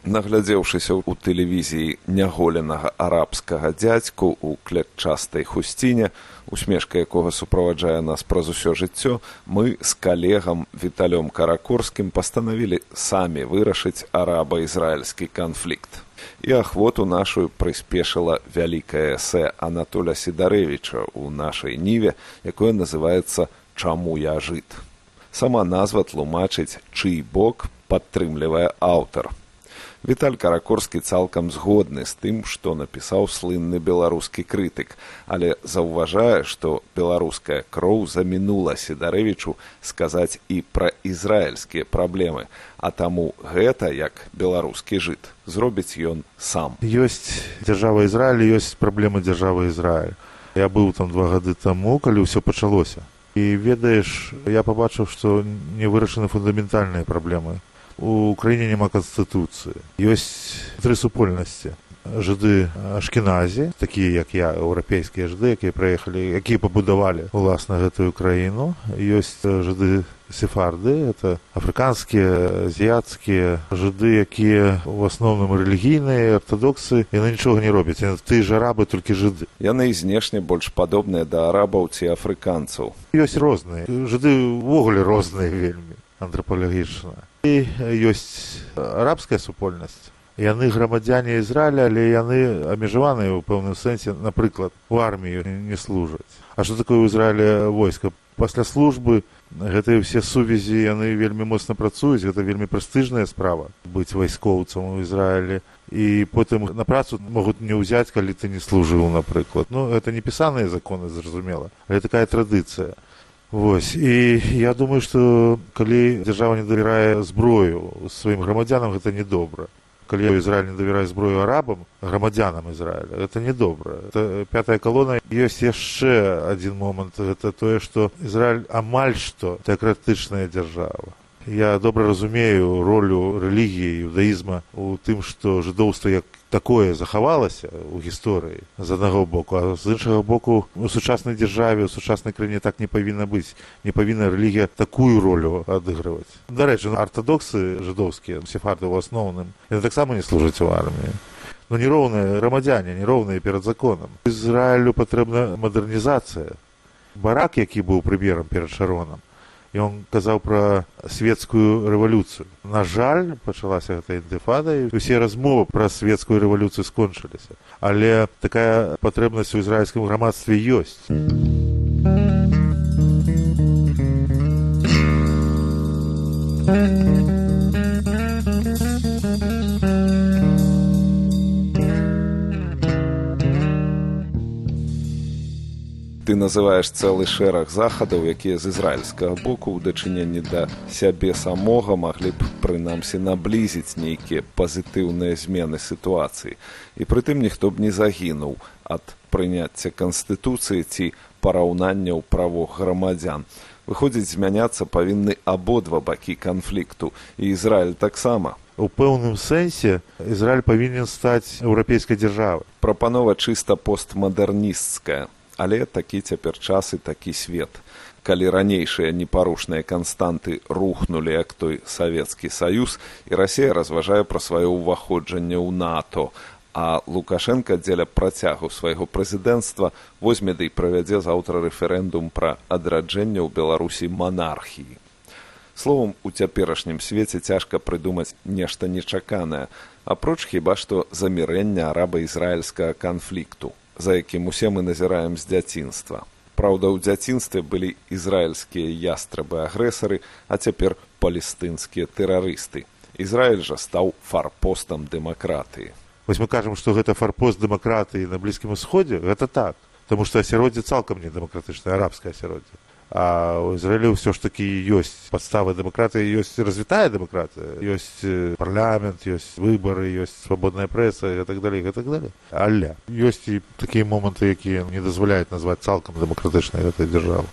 Наглядзеўшыся ў тэлевізіі няголенага арабскага дзядзьку ў клятчастай хусціне, усмешка якога суправаджае нас праз усё жыццё, мы з калегам Віталём Каракорскім пастанавілі самі вырашыць араба-ізраільскі канфлікт. І ахвоту нашу прыспешыла вялікае эсэ Анатоля Сідарэвіча ў нашай ніве, якое называецца «Чаму я жыд?». Сама назва тлумачыць «Чый бок?» падтрымлівае аўтар. Віталь Каракорскі цалкам згодны з тым, што напісаў слынны беларускі крытык, але заўважае, што беларуская кроў замінула Сідарэвічу сказаць і пра ізраільскія праблемы, а таму гэта, як беларускі жыд, зробіць ён сам. Ёсць дзяржава Ізраіль, ёсць праблемы дзяржавы Ізраіль. Я быў там 2 гады таму, калі ўсё пачалося. І ведаеш, я пабачыў, што не вырашаны фундаментальныя праблемы. У краіне няма канстытуцыі. Ёсць 3 супольнасці. Жыды ашкеназі, такія як я, еўрапейскія жыды, якія прыехалі, якія пабудавалі уласна гэтую краіну. Ёсць жыды сефарды, это афрыканскія, азіяцкія жыды, якія ў асноўным рэлігійныя, артадоксы, яны нічога не робяць. Тыя ж арабы, толькі жыды. Яны і знешне больш падобныя да арабаў ці афрыканцаў. Ёсць розныя. Жыды ўвогуле розныя вельмі, антрапалагічна. І ёсць арабская супольнасць. Яны грамадзяне Ізраіля, але яны абмежаваныя ў пэўным сэнсе, напрыклад, у армію не служаць. А што такое ў Ізраілі войска? Пасля службы гэтыя ўсе сувязі, яны вельмі моцна працуюць, гэта вельмі прэстыжная справа быць вайскоўцам у Ізраілі. І потым на працу могуць не ўзяць, калі ты не служыў, напрыклад. Ну, гэта не пісаныя законы, зразумела, але такая традыцыя. Вось. І я думаю, што калі дзяржава не давярае зброю сваім грамадзянам, гэта недобра. Калі Ізраіль не давярае зброю арабам, грамадзянам Ізраіля, гэта недобра. Это 5-я калона. Ёсць яшчэ адзін момант, гэта тое, што Ізраіль амаль што тэакратычная дзяржава. Я добра разумею ролю рэлігіі, іудаізма у тым, што жыдоўства як такое захавалася ў гісторыі з аднаго боку, а з іншага боку у сучаснай дзяржаве, у сучаснай краіне так не павінна быць. Не павінна рэлігія такую ролю адыгрываць. Дарэчы, артадоксы жыдоўскія, сефарды ў асноўным, яны таксама не служаць у арміі. Но нероўныя грамадзяне, нероўныя перад законам. Ізраілю патрэбна мадэрнізацыя. Барак, які быў прэм'ерам перад Шаронам, ён казаў пра светскую рэвалюцыю. На жаль, пачалася гэта інтыфада, і усе размовы пра светскую рэвалюцыю скончыліся. Але такая патрэбнасць у ізраільскім грамадстве ёсць. Ты называеш цэлы шэраг захадаў, якія з ізраільскага боку ў дачыненні да сябе самога маглі б прынамсі наблізіць нейкія пазітыўныя змены сітуацыі. І прытым ніхто б не загінуў ад прыняцця канстытуцыі ці параўнанняў правоў грамадзян. Выходзіць, змяняцца павінны абодва бакі канфлікту, і Ізраіль таксама. У пэўным сэнсе Ізраіль павінен стаць еўрапейскай дзяржавай. Прапанова чыста постмадэрнісцкая. Але такі цяпер час і такі свет. Калі ранейшыя непарушныя канстанты рухнулі, як той Савецкі Саюз, і Расія разважае пра сваё ўваходжанне ў НАТО, а Лукашенка дзеля працягу свайго прэзідэнцтва возьме ды і правядзе заўтра рэферэндум пра адраджэнне ў Беларусі манархіі. Словам, у цяперашнім свеце цяжка прыдумаць нешта нечаканае, апроч хіба што замірэння араба-ізраільскага канфлікту, за якім усе мы назіраем з дзяцінства. Праўда, у дзяцінстве былі ізраільскія ястрабы-агрэсары, а цяпер палестынскія тэрарысты. Ізраіль жа стаў фарпостам дэмакратыі. Вось мы кажам, што гэта фарпост дэмакратыі на Блізкім Усходзе, гэта так. Таму што асяроддзе цалкам не дэмакратычнае, арабскае асяроддзе. А ў Ізраілі ўсё ж такі ёсць падставы дэмакратыі, ёсць развітая дэмакратыя, ёсць парламент, ёсць выбары, ёсць свабодная прэса і так далей, і так далей. Але ёсць і такія моманты, якія не дазваляюць назваць цалкам дэмакратычнай гэтай дзяржавы.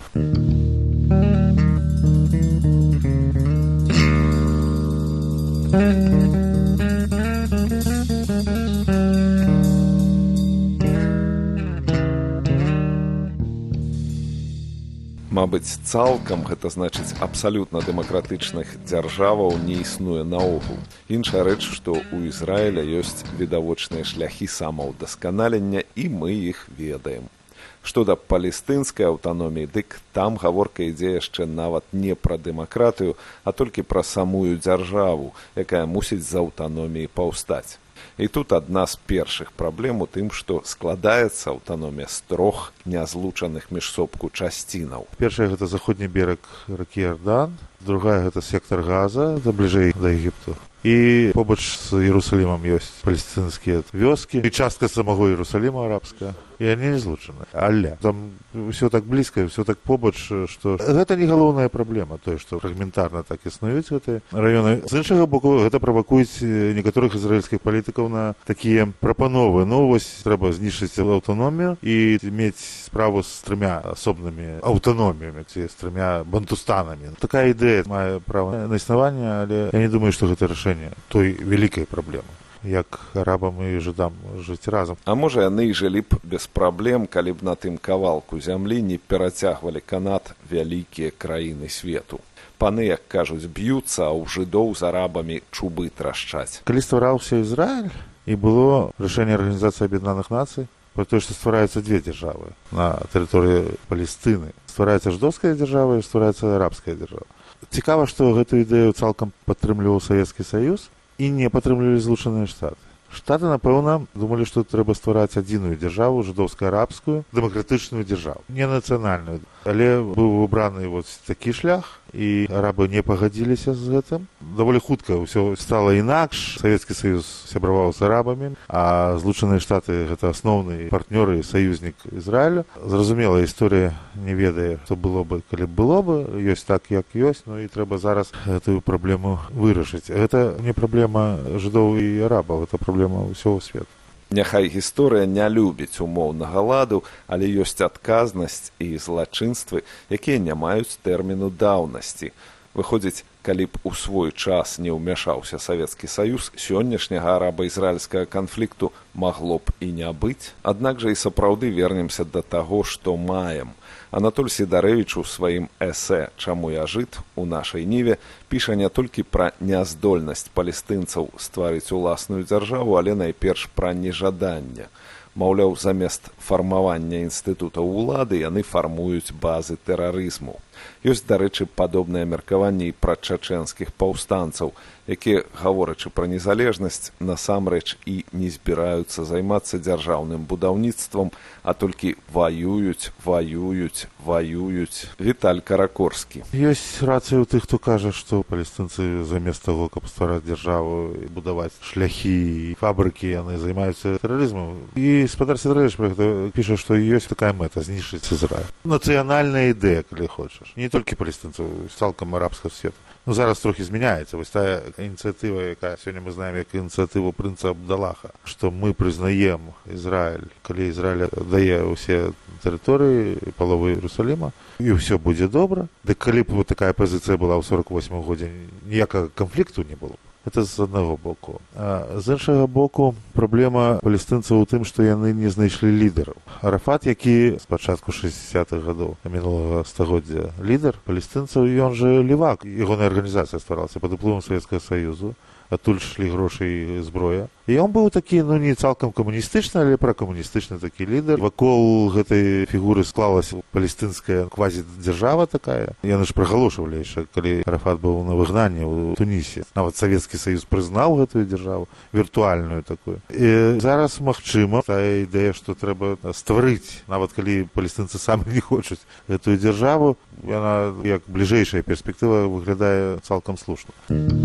Мабыць, цалкам гэта значыць абсалютна дэмакратычных дзяржаваў не існуе наогул. Іншая рэч, што ў Ізраіля ёсць відавочныя шляхі самаўдасканалення, і мы іх ведаем. Што да палестынскай аўтаноміі, дык там гаворка ідзе яшчэ нават не пра дэмакратыю, а толькі пра самую дзяржаву, якая мусіць з аўтаноміі паўстаць. І тут адна з першых праблем у тым, што складаецца аўтаномія з 3 нязлучаных між сабою часцінаў. Першая гэта заходні бераг ракі Ярдан, другая гэта сектар Газа, бліжэй да Егіпту. І побач з Іерусалімам ёсць палестынскія вёскі і частка самого Іерусаліма арабская, і яны не злучаны. Але там ўсё так блізка, ўсё так побач, што гэта не галоўная праблема, тое, што фрагментарна так існуюць гэтыя раёны. З іншага боку, гэта правакуюць некаторых ізраільскіх палітыкаў на такія прапановы. Ну, вось трэба знішчыць аўтаномію і мець справу з 3 асобнымі аўтаноміямі, ці з 3 бантустанамі. Такая ідэя мае права на існаванне, але я не думаю, што гэта рашэнне той вялікай праблемы, як арабам і жыдам жыць разам. А можа, яны і жылі б без праблем, калі б на тым кавалку зямлі не перацягвалі канат вялікія краіны свету. Паны, як кажуць, б'юцца, а ў жыдоў з арабамі чубы трашчаць. Калі ствараўся Ізраіль, і было рашэнне Арганізацыі Аб'яднаных Нацый про тое, што ствараюцца 2 дзяржавы на тэрыторыі Палестыны. Ствараецца жыдоўская дзяржава і ствараецца арабская дзяржава. Цікава, што гэтую ідэю цалкам падтрымліваў Савецкі Саюз і не падтрымлівалі Злучаныя Штаты. Штаты, напэўна, думалі, што трэба ствараць адзіную дзяржаву, жыдоўска-арабскую, дэмакратычную дзяржаву, не нацыянальную. Але быў выбраны такі шлях, і арабы не пагадзіліся з гэтым. Даволі хутка ўсё стала інакш. Савецкі Саюз сябраваў з арабамі, а Злучаныя Штаты — гэта асноўны партнёр і саюзнік Ізраіля. Зразумела, гісторыя не ведае, што было бы, калі б было бы. Ёсць так, як ёсць, ну і трэба зараз гэтую праблему вырашыць. Гэта не праблема жыдоў і арабаў, гэта праблема ўсяго свету. Няхай гісторыя не любіць умоўнага ладу, але ёсць адказнасць і злачынствы, якія не маюць тэрміну даўнасці. Выходзіць, калі б у свой час не ўмяшаўся Савецкі Саюз, сённяшняга араба-ізраільскага канфлікту магло б і не быць. Аднак жа і сапраўды вернемся да таго, што маем. Анатоль Сідарэвіч у сваім эсэ «Чаму я жыд» у нашай ніве піша не толькі пра няздольнасць палестынцаў стварыць уласную дзяржаву, але найперш пра нежаданне. Маўляў, замест фармавання інстытутаў улады яны фармуюць базы тэрарызму. Ёсць, дарэчы, падобнае меркаванне і пра чачэнскіх паўстанцаў, якія, гаворачы пра незалежнасць, насамрэч і не збіраюцца займацца дзяржаўным будаўніцтвам, а толькі ваююць. Віталь Каракорскі. Ёсць рацыя ў тых, хто кажа, што палестынцы замест таго, каб ствараць дзяржаву і будаваць шляхі і фабрыкі, яны займаюцца тэрарызмам. І спадар Сідарэвіч піша, што ёсць такая мэта — знішчыць Ізраіль. Нацыянальная ідэя, калі хочаш. Не толькі палестынцаў, цалкам арабскага свету. Ну, зараз трохі змяняецца. Вось тая ініцыятыва, якая сёння мы знаем як ініцыятыву прынца Абдалаха, што мы прызнаем Ізраіль, калі Ізраіль дае ўсе тэрыторыі, палову Іерусаліма, і ўсё будзе добра. Дык калі б такая пазіцыя была ў 48-м годзе, ніякага канфлікту не было. Гэта з аднаго боку. А з іншага боку, праблема палестынцаў у тым, што яны не знайшлі лідараў. Арафат, які з пачатку 60-х гадоў мінулага стагоддзя лідар палестынцаў, ён жа левак. Ягоная арганізацыя стваралася пад уплывам Савецкага Саюзу, адтуль шлі грошы і зброя. І ён быў такі, ну, не цалкам камуністычны, але пракамуністычны такі лідар. Вакол гэтай фігуры склалася палестынская квазідзяржава такая. Яны ж прагалошвалі яшчэ, калі Арафат быў на выгнанні ў Тунісе. Нават Савецкі Саюз прызнаў гэтую дзяржаву, віртуальную такую. І зараз магчыма тая ідэя, што трэба стварыць, нават калі палестынцы самі не хочуць гэтую дзяржаву, яна як бліжэйшая перспектыва выглядае цалкам слушна.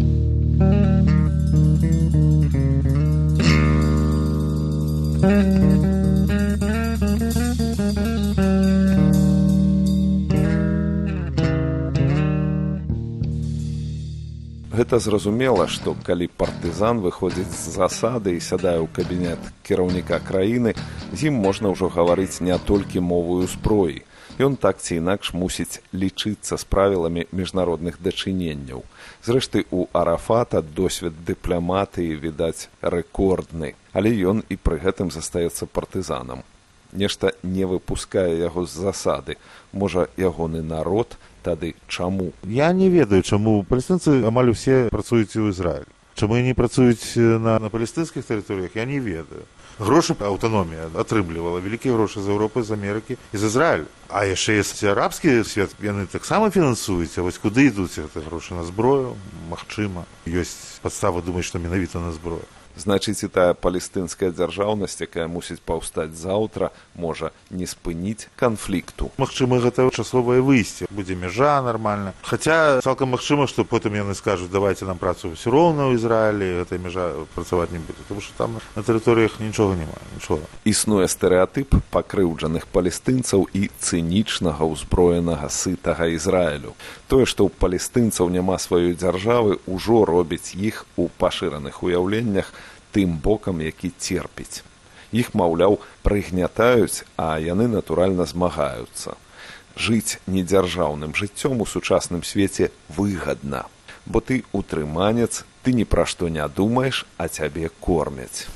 Гэта зразумела, што калі партызан выходзіць з засады і сядае ў кабінет кіраўніка краіны, з ім можна ўжо гаварыць не толькі моваю зброі. Ён так ці інакш мусіць лічыцца з правіламі міжнародных дачыненняў. Зрэшты, у Арафата досвед дыпламатыі, відаць, рэкордны, але ён і пры гэтым застаецца партызанам. Нешта не выпускае яго з засады. Можа, ягоны народ? Тады чаму? Я не ведаю, чаму палестынцы амаль усе працуюць у Ізраілі. Чаму яны працуюць на палестынскіх тэрыторыях, я не ведаю. Грошы аўтаномія атрымлівала вялікія грошы з Еўропы, з Амерыкі і з Ізраілю. А яшчэ ёсць арабскі свет, яны таксама фінансуюць, а вось куды ідуць гэтыя грошы? На зброю? Магчыма. Ёсць падстава думаць, што менавіта на зброю. Значыць, і тая палестынская дзяржаўнасць, якая мусіць паўстаць заўтра, можа не спыніць канфлікту. Магчыма, гэта часовае выйсце. Будзе мяжа нармальна. Хаця цалкам магчыма, што потым яны скажуць, давайце нам працу ўсё роўна ў Ізраілі, гэтая мяжа працаваць не будзе. Таму што там на тэрыторыях нічога няма, нічога. Існуе стэрэатып пакрыўджаных палестынцаў і цынічнага ўзброенага сытага Ізраілю. Тое, што ў палестынцаў няма сваёй дзяржавы, ужо робіць іх у пашыраных уяўленнях тым бокам, які церпіць. Іх, маўляў, прыгнятаюць, а яны, натуральна, змагаюцца. Жыць недзяржаўным жыццём у сучасным свеце выгадна, бо ты утрыманец, ты ні пра што не думаеш, а цябе кормяць.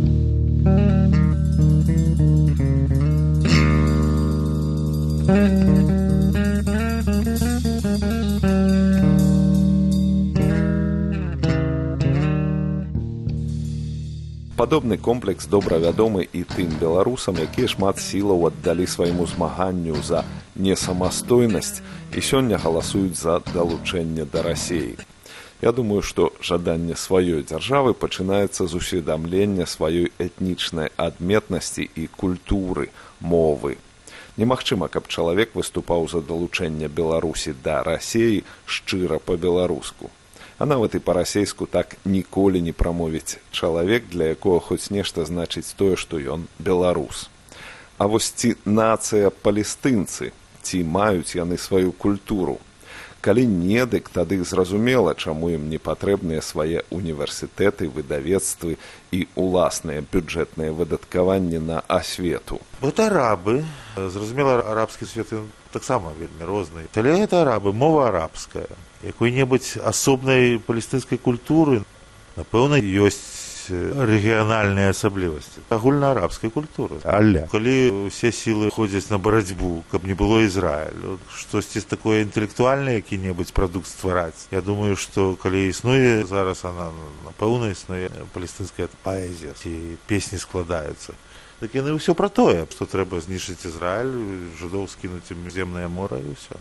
Падобны комплекс добра вядомы і тым беларусам, якія шмат сілаў аддалі свайму змаганню за несамастойнасць і сёння галасуюць за далучэнне да Расіі. Я думаю, што жаданне сваёй дзяржавы пачынаецца з усведамлення сваёй этнічнай адметнасці і культуры, мовы. Немагчыма, каб чалавек выступаў за далучэнне Беларусі да Расіі шчыра па-беларуску. А нават і па-расейску так ніколі не прамовіць чалавек, для якога хоць нешта значыць тое, што ён беларус. А вось ці нацыя палестынцы, ці маюць яны сваю культуру? Калі не, дык тады зразумела, чаму ім не патрэбныя свае універсітэты, выдавецтвы і уласныя бюджэтныя выдаткаванні на асвету. Гэта арабы. Зразумела, арабскі свет таксама вельмі розны. Але гэта арабы, мова арабская. Якой-небудзь асобнай палестынскай культуры, напэўна, ёсць рэгіянальныя асаблівасці агульнаарабскай культуры. Але калі ўсе сілы ходзяць на барацьбу, каб не было Ізраілю, штосьці такое інтэлектуальнае, які-небудзь прадукт ствараць, я думаю, што калі існуе зараз, она, напэўна, існуе палестынская паэзія, ці песні складаюцца. Так яны ўсё пра тое, што трэба знішчыць Ізраіль, жудоў скінуць у земнае мора і ўсё.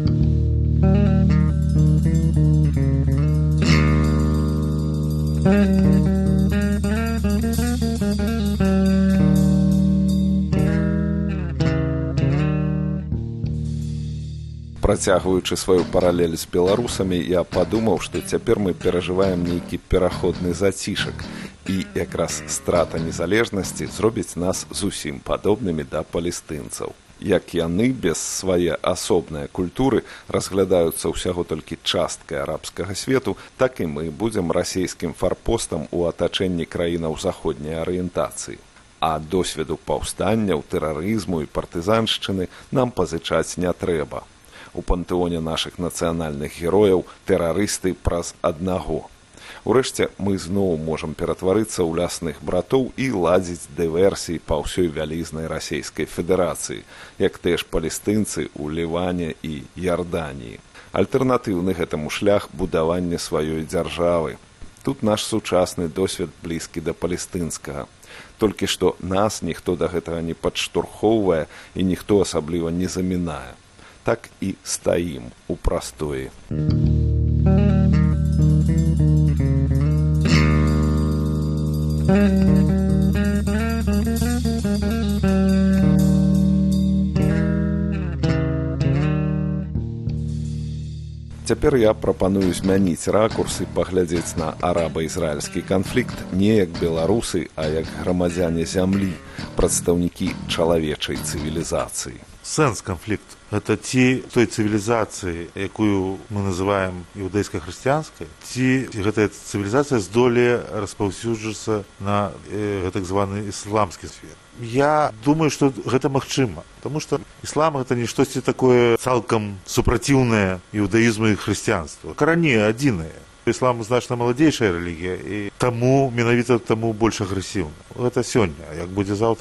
Працягваючы сваю паралель з беларусамі, я падумаў, што цяпер мы перажываем нейкі пераходны зацішак, і якраз страта незалежнасці зробіць нас зусім падобнымі да палестынцаў. Як яны без свае асобныя культуры разглядаюцца ўсяго толькі часткай арабскага свету, так і мы будзем расійскім фарпостам у атачэнні краінаў заходняй арыентацыі. А досведу паўстанняў, тэрарызму і партызаншчыны нам пазычаць не трэба. У пантэоне нашых нацыянальных герояў тэрарысты праз аднаго. Урэшце, мы зноў можам ператварыцца ў лясных братоў і ладзіць дыверсіі па ўсёй вялізнай расійскай федэрацыі, як тыя ж палестынцы ў Ліване і Ярданіі. Альтэрнатыўны гэтаму шлях будавання сваёй дзяржавы. Тут наш сучасны досвед блізкі да палестынскага. Толькі што нас ніхто да гэтага не падштурхоўвае і ніхто асабліва не замінае. Так і стаім у прастоі. Цяпер я прапаную змяніць ракурс і паглядзець на араба-ізраільскі канфлікт не як беларусы, а як грамадзяне зямлі, прадстаўнікі чалавечай цывілізацыі. Сэнс канфлікту – гэта ці той цывілізацыі, якую мы называем іўдайска-хрысціянскай, ці гэтая цывілізацыя здолее распаўсюджыцца на гэтак званы ісламскі свет. Я думаю, што гэта магчыма, таму што іслам – гэта не штосьці такое цалкам супраціўнае іўдаізму і хрысціянству. Карані адзіныя. Іслам значна маладзейшая рэлігія, і таму, менавіта таму больш агрэсіўна. Гэта сёння, як будзе заўтра.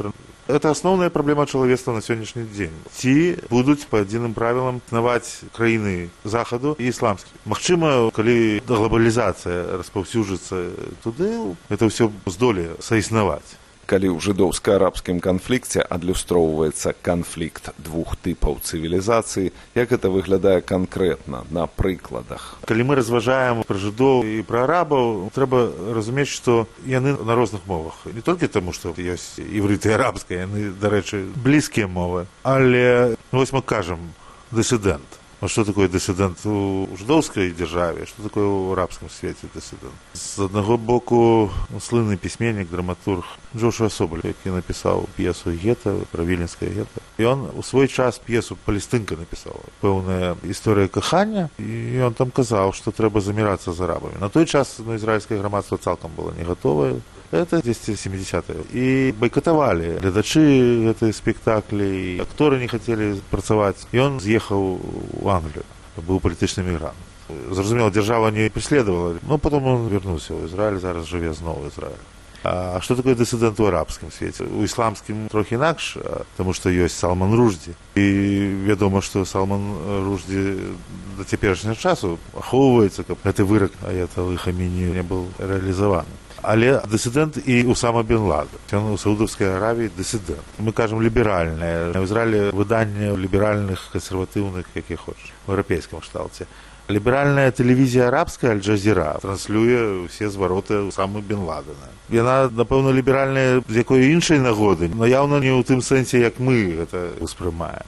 Это основная проблема чалавецтва на сённяшні дзень. Ці будуць па адзіным правілам існаваць краіны захаду і ісламскія. Магчыма, калі глобалізацыя распаўсюджыцца туды, это ўсё здолее саіснаваць. Калі ў жыдоўска-арабскім канфлікце адлюстроўваецца канфлікт двух тыпаў цывілізацыі, як гэта выглядае канкрэтна на прыкладах? Калі мы разважаем пра жыдоў і пра арабаў, трэба разумець, што яны на розных мовах. Не толькі таму, што ёсць іврыт і арабская, яны, дарэчы, блізкія мовы. Але, вось мы кажам, дысідэнт. Что такое дысідэнт у жыдоўскай дзяржаве, што такое ў арабскім свеце дысідэнт? З аднаго боку, слынны пісьменнік, драматург Джошуа Соболь, які напісаў п'есу «Гета», пра віленскае гета. І ён у свой час п'есу «Палестынка» напісаў. Пэўная гісторыя кахання, і ён там казаў, што трэба замірацца з арабамі. На той час ізраільскае грамадства цалкам было не гатовае. Это 10-70-е. І байкатавалі гледачы гэтыя спектаклі, акторы не хацелі працаваць. І ён з'ехаў у Англію. Быў палітычны мігрант. Зразумела, дзяржава не преследавала, но потом он вернуўся ў Ізраіль, зараз жыве зноў у Ізраілі. А што такое дысідэнт у арабскім свеце? У ісламскім трохі інакш, таму што ёсць Салман Ружді. І вядома, што Салман Ружді да цяперашняга часу ахоўваецца, каб гэты вырак аяталы Хаменеі не быў рэалізаваны. Але дысідэнт і Усама бен Ладен. Ён у Саудаўскай Аравіі дысідэнт. Мы кажам ліберальнае. У Ізраілі выданне ліберальных, кансерватыўных, які хочаш, у еўрапейскім кшталце. Ліберальная тэлевізія арабская Аль-Джазіра транслюе ўсе звароты Усамы бен Ладена. Яна, напэўна, ліберальная з якой іншай нагоды, но яўна не ў тым сэнсе, як мы гэта ўспрымаем.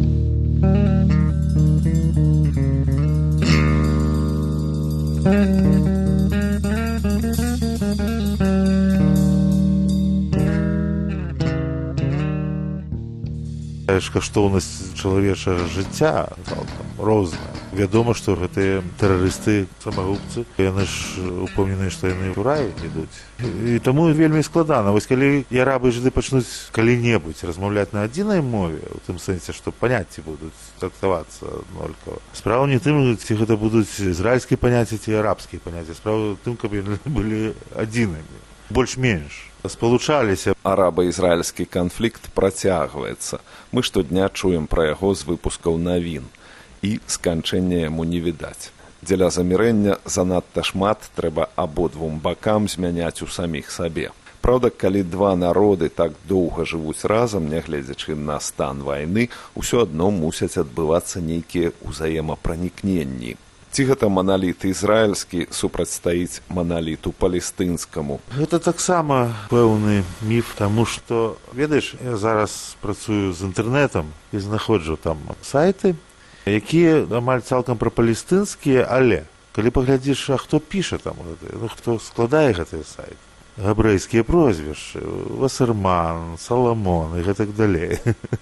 Каштоўнасць чалавечага жыцця цалкам розная. Вядома, што гэтыя тэрарысты, самагубцы, яны ж упэўненыя, што яны ў рай ідуць. І таму вельмі складана. Вось калі і арабы і жыды пачнуць калі-небудзь размаўляць на адзінай мове, у тым сэнсе, што паняцці будуць трактавацца аднолькава. Справа не тым, ці гэта будуць ізраільскія паняцці, ці арабскія паняцці. Справа ў тым, каб яны былі адзінымі. Больш-менш. Спалучаліся. Араба-ізраільскі канфлікт працягваецца. Мы штодня чуем пра яго з выпускаў навін. І сканчэння яму не відаць. Дзеля замірэння занадта шмат трэба абодвум бакам змяняць у саміх сабе. Праўда, калі два народы так доўга жывуць разам, нягледзячы на стан вайны, усё адно мусяць адбывацца нейкія ўзаемапранікненні. Ці гэта маналіт ізраільскі супрацьстаіць маналіту палестынскаму? Гэта таксама пэўны міф, таму што, ведаеш, я зараз працую з інтэрнэтам і знаходжу там сайты, якія амаль цалкам прапалестынскія, але калі паглядзіш, а хто піша там, хто складае гэтыя сайты, габрэйскія прозвішчы, Васерман, Саламон і гэтак далей.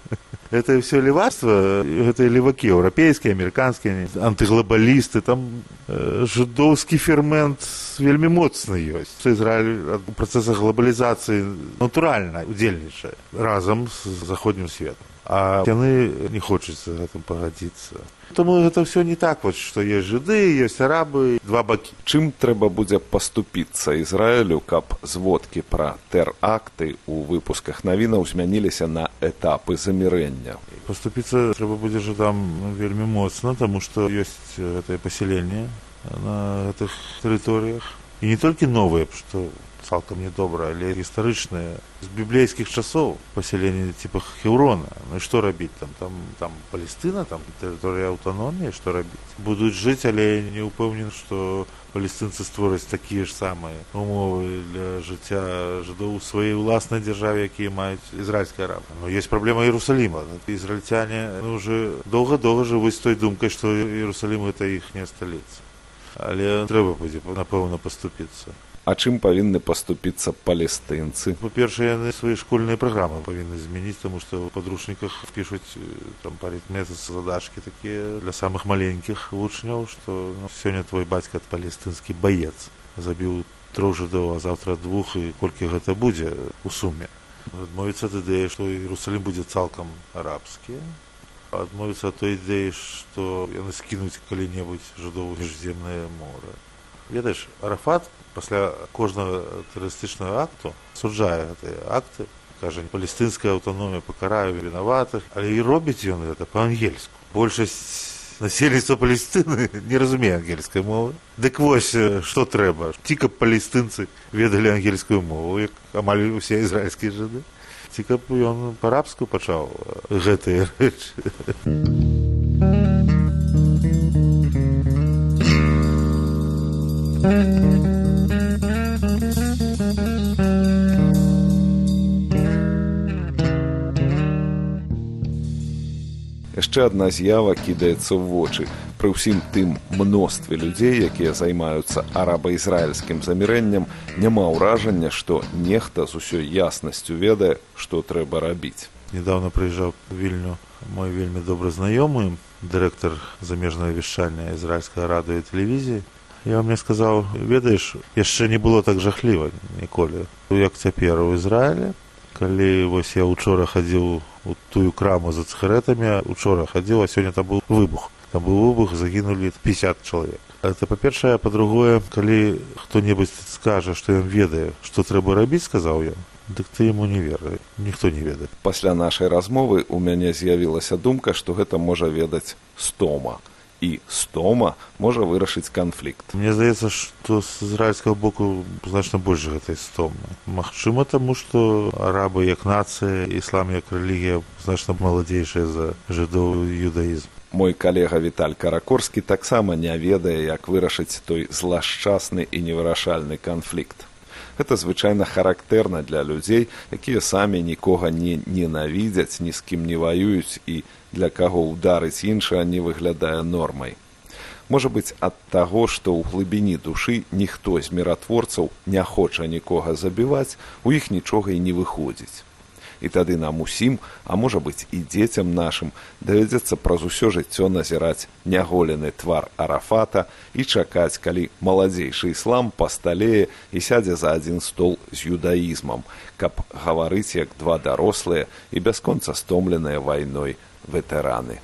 Это все левацтва, гэта левакі, еўрапейскія, амерыканскія, антыглобалісты, там жыдоўскі фермент вельмі моцны ёсць. Ізраіль у працэсах глобалізацыі натуральна удзельнічае разам з заходнім светам. А яны не хочуць з гэтым пагадзіцца. Таму гэта ўсё не так, вось, што ёсць жыды, ёсць арабы, два бакі. Чым трэба будзе паступіцца Ізраілю, каб зводкі пра тэракты ў выпусках навінаў змяніліся на этапы замірэння? Паступіцца трэба будзе жыдам вельмі моцна, таму што ёсць гэтае пасяленне на гэтых тэрыторыях. І не толькі новыя, што цалкам недобра, але гістарычныя. З біблейскіх часоў пасяленне типа Хеўрона. Ну і што рабіць? Там Палестына, там тэрыторыя аўтаноміі, што рабіць? Будуць жыць, але я не ўпэўнен, што палестынцы створаць такія ж самыя умовы для жыцця жыдоў у сваёй уласнай дзяржаве, якія маюць ізраільскія арабы. Но ёсць праблема Іерусаліма. Ізраільцяне ўжо доўга-доўга жывуць з той думкай, што Іерусалім гэта іхняя сталіца. Але трэба будзе, напэўна, паступіцца. А чым павінны паступіцца палестынцы? Па-першае, яны свае школьныя праграмы павінны змяніць, таму што ў падручніках пішуць там па арытметыцы задачкі такія для самых маленькіх вучняў, што сёння твой бацька палестынскі баец забіў 3 жыдоў, а заўтра 2, і колькі гэта будзе у суме. Адмовіцца ад ідэі, што Іерусалім будзе цалкам арабскі, адмовіцца ад той ідэі, што яны скінуць калі-небудзь жыдоў у Міжземнае море. Ведаеш, Арафат пасля кожнага тэрарыстычнага акту суджае гэтыя акты кажа, палестынская аўтаномія пакарае вінаватых, але і робіць ён гэта па-ангельску. Большасць насельніцтва Палестыны не разумее ангельскай мовы. Дык вось, што трэба? Ці каб палестынцы ведалі ангельскую мову, як амаль усе ізраільскія жыды. Ці каб ён па-арабску пачаў гэтыя рэчы. Яшчэ адна з'ява кідаецца ў вочы. Пры ўсім тым мностве людзей, якія займаюцца араба-ізраільскім замірэннем, няма ўражання, што нехта з усёй яснасцю ведае, што трэба рабіць. Недавно прыязджаў у Вільню мой вельмі добры знаёмы, дырэктар замежнага вяшчання ізраільскага радыё і тэлевізіі. Я мне сказаў, ведаеш, яшчэ не было так жахліва ніколі, як цяпер у Ізраілі. Калі вось я учора хадзіў у тую краму за цыгарэтамі, учора хадзіў, а сёння там быў выбух. Там быў выбух, загінулі 50 чалавек. Это па-першае, па-другое, калі хто-небудзь скажа, што ён ведае, што трэба рабіць, сказаў ён, дык ты яму не веры, ніхто не ведае. Пасля нашай размовы ў мяне з'явілася думка, што гэта можа ведаць стома. І стома можа вырашыць канфлікт. Мне здаецца, што з ізраільскага боку значна больш гэтай стомы. Магчыма, таму што арабы як нацыя, іслам як рэлігія значна маладзейшая за жыдоў і юдаізм. Мой калега Віталь Каракорскі таксама не ведае, як вырашыць той злашчасны і невырашальны канфлікт. Гэта звычайна характэрна для людзей, якія самі нікога не ненавідзяць, ні з кім не ваююць і для каго ўдарыць іншага не выглядае нормай. Можа быць, ад таго, што ў глыбіні душы ніхто з міратворцаў не хоча нікога забіваць, у іх нічога і не выходзіць. І тады нам усім, а можа быць і дзецям нашым, давядзецца праз усё жыццё назіраць няголены твар Арафата і чакаць, калі маладзейшы іслам пасталее і сядзе за адзін стол з юдаізмам, каб гаварыць як два дарослыя і бясконца стомленыя вайной ветэраны.